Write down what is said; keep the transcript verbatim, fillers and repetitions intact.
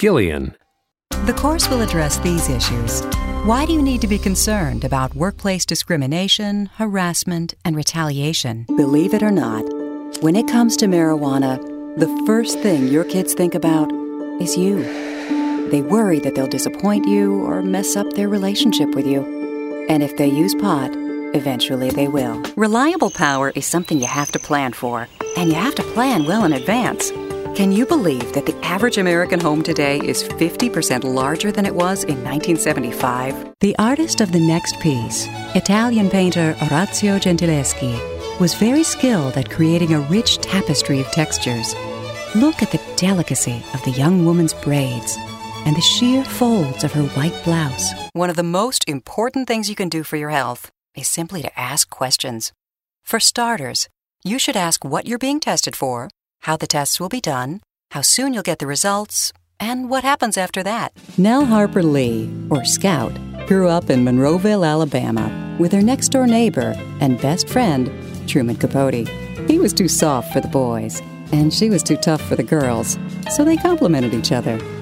Gillian. The course will address these issues. Why do you need to be concerned about workplace discrimination, harassment, and retaliation? Believe it or not, when it comes to marijuana, the first thing your kids think about is you. They worry that they'll disappoint you or mess up their relationship with you. And if they use pot, eventually they will. Reliable power is something you have to plan for, and you have to plan well in advance. Can you believe that the average American home today is fifty percent larger than it was in nineteen seventy-five? The artist of the next piece, Italian painter Orazio Gentileschi, was very skilled at creating a rich tapestry of textures. Look at the delicacy of the young woman's braids and the sheer folds of her white blouse. One of the most important things you can do for your health is simply to ask questions. For starters, you should ask what you're being tested for, how the tests will be done, how soon you'll get the results, and what happens after that. Nell Harper Lee, or Scout, grew up in Monroeville, Alabama, with her next-door neighbor and best friend, Truman Capote. He was too soft for the boys, and she was too tough for the girls, so they complemented each other.